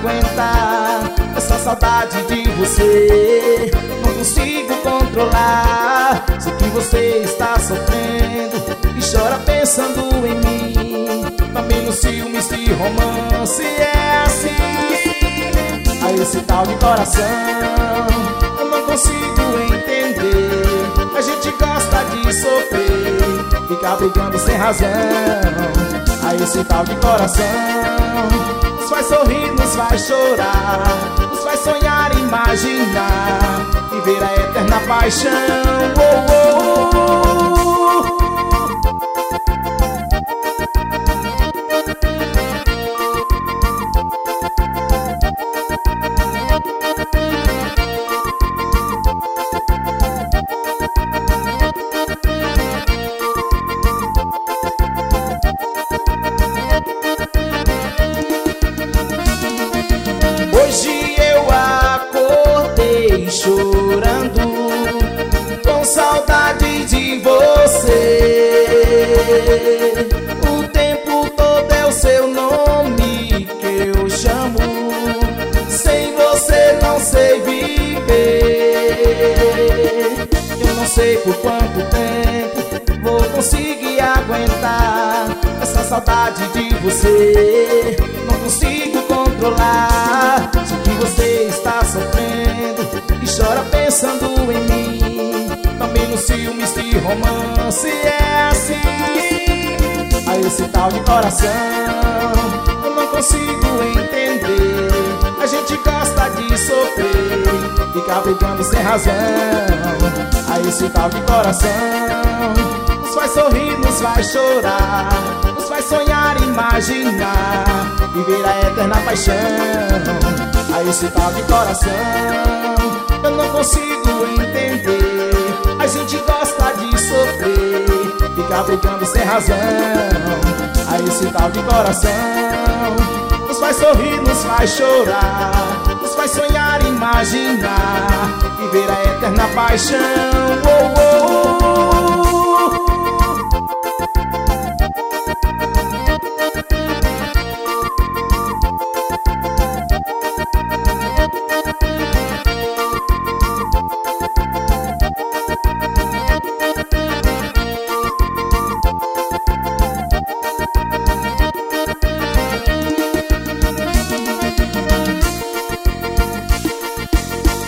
aguentar essa saudade de você. Não consigo controlar. Sei que você está sofrendo e chora pensando em mim. Também no ciúme, esse romance é assim. A esse tal de coração eu não consigo entender. A gente gosta de sofrer, ficar brigando sem razão. A esse tal de coração nos faz sorrir, nos faz chorar, nos faz sonhar, imaginar, viver a eterna paixão. Oh, oh, oh. Hoje eu acordei chorando, com saudade de você. O tempo todo é o seu nome que eu chamo. Sem você não sei viver. Eu não sei por quanto tempo vou conseguir aguentar essa saudade de você. Não consigo controlar. Sei que você está sofrendo e chora pensando em mim. Também no ciúme, esse romance é assim. A esse tal de coração eu não consigo entender. A gente gosta de sofrer, ficar brigando sem razão. A esse tal de coração nos faz sorrir, nos faz chorar, nos faz sonhar, imaginar, viver a eterna paixão. A esse tal de coração eu não consigo entender. A gente gosta de sofrer, ficar brigando sem razão. A esse tal de coração nos faz sorrir, nos faz chorar, nos faz sonhar, imaginar, viver a eterna paixão. Oh, oh.